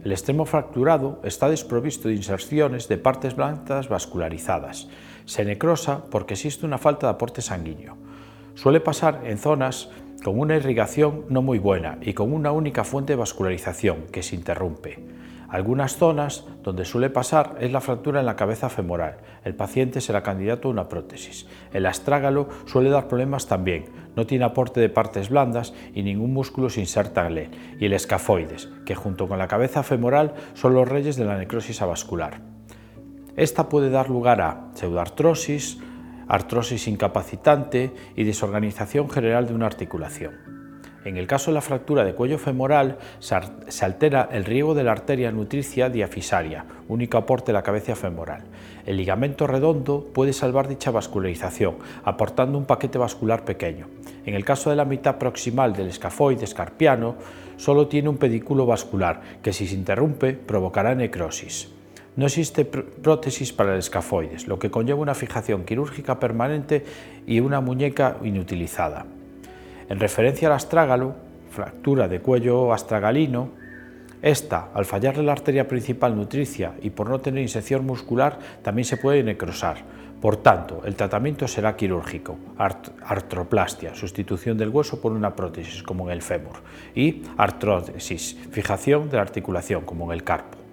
El extremo fracturado está desprovisto de inserciones de partes blandas vascularizadas. Se necrosa porque existe una falta de aporte sanguíneo. Suele pasar en zonas con una irrigación no muy buena y con una única fuente de vascularización que se interrumpe. Algunas zonas donde suele pasar es la fractura en la cabeza femoral. El paciente será candidato a una prótesis. El astrágalo suele dar problemas también. No tiene aporte de partes blandas y ningún músculo se inserta en él. Y el escafoides, que junto con la cabeza femoral son los reyes de la necrosis avascular. Esta puede dar lugar a pseudoartrosis, artrosis incapacitante y desorganización general de una articulación. En el caso de la fractura de cuello femoral, se altera el riego de la arteria nutricia diafisaria, único aporte de la cabeza femoral. El ligamento redondo puede salvar dicha vascularización, aportando un paquete vascular pequeño. En el caso de la mitad proximal del escafoides carpiano, solo tiene un pedículo vascular, que si se interrumpe provocará necrosis. No existe prótesis para el escafoides, lo que conlleva una fijación quirúrgica permanente y una muñeca inutilizada. En referencia al astrágalo, fractura de cuello astragalino, esta, al fallarle la arteria principal nutricia y por no tener inserción muscular, también se puede necrosar. Por tanto, el tratamiento será quirúrgico, artroplastia, sustitución del hueso por una prótesis, como en el fémur, y artrótesis, fijación de la articulación, como en el carpo.